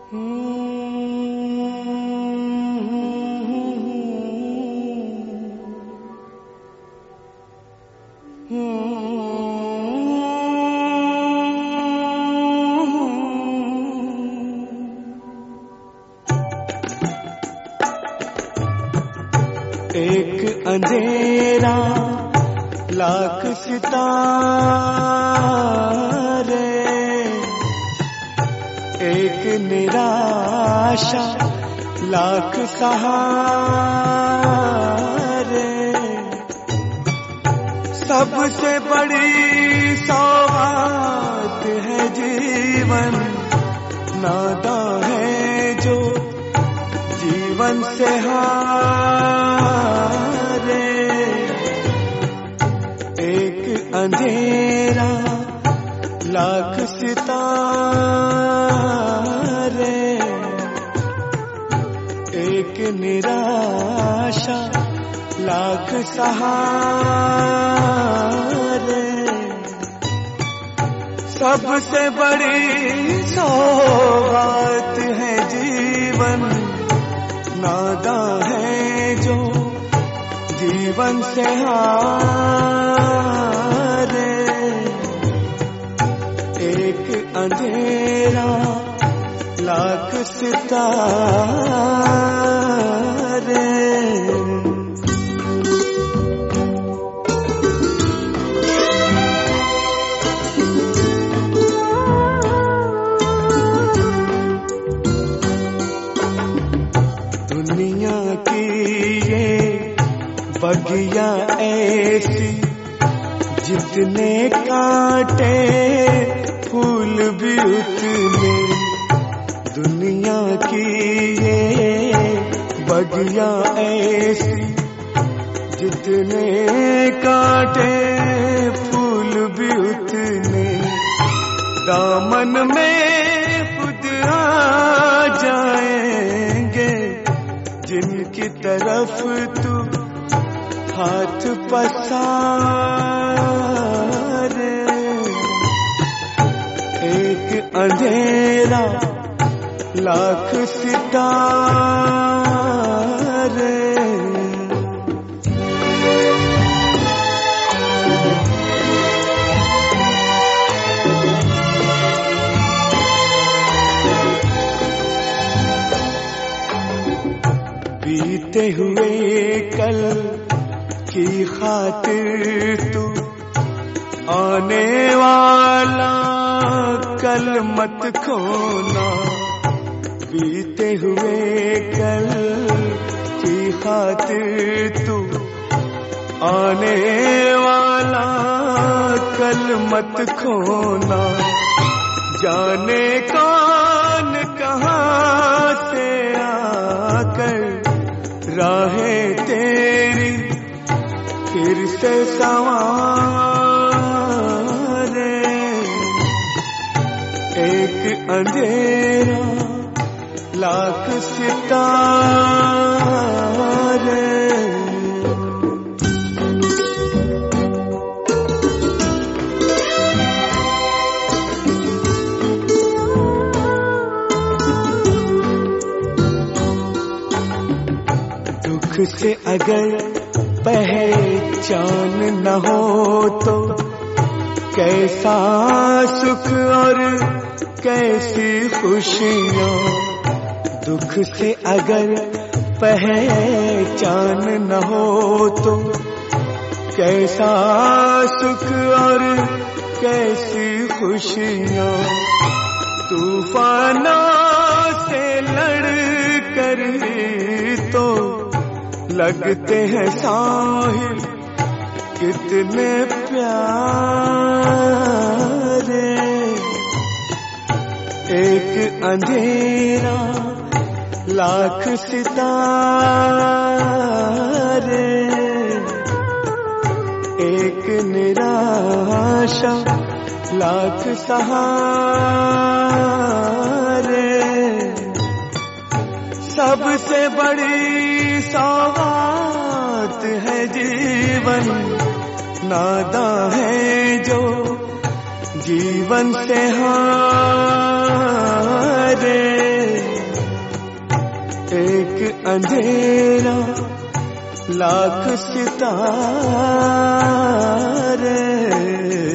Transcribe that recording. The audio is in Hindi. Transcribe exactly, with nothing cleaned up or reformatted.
एक अंधेरा लाख सितारे, एक निराशा लाख सहारे। सबसे बड़ी सौगात है जीवन, नादा है जो जीवन से हारे। एक अंधेरा लाख सितारे, एक निराशा लाख सहारे। सबसे बड़ी सौगात है जीवन, नादा है जो जीवन से हारे। एक अंधेरा लाख सितारे। दुनिया की ये बगिया ऐसी, जितने कांटे फूल भी उतने। दुनिया की ये बगिया ऐसी, जितने कांटे फूल भी उतने। दामन में खुद आ जाएंगे, जिनकी तरफ तू हाथ पसारे। एक अंधेरा लाख सितारे। बीते हुए कल की खातिर तू आने वाला कल मत खोना। बीते हुए कल की खातिर तू आने वाला कल मत खोना। जाने कौन कहाँ से आकर राहें तेरी फिर से संवारे। एक अंधेरा लाख सितारे। दुख से अगर पहचान न हो तो कैसा सुख और कैसी खुशियाँ। दुख से अगर पहचान न हो तो कैसा सुख और कैसी खुशियाँ। तूफानों से लड़ कर तो लगते हैं साहिल कितने प्यारे। एक अंधेरा लाख सितारे, एक निराशा लाख सहारे। सबसे बड़ी सौगात है जीवन, नादा है जो जीवन से हारे। एक अंधेरा लाख सितारे।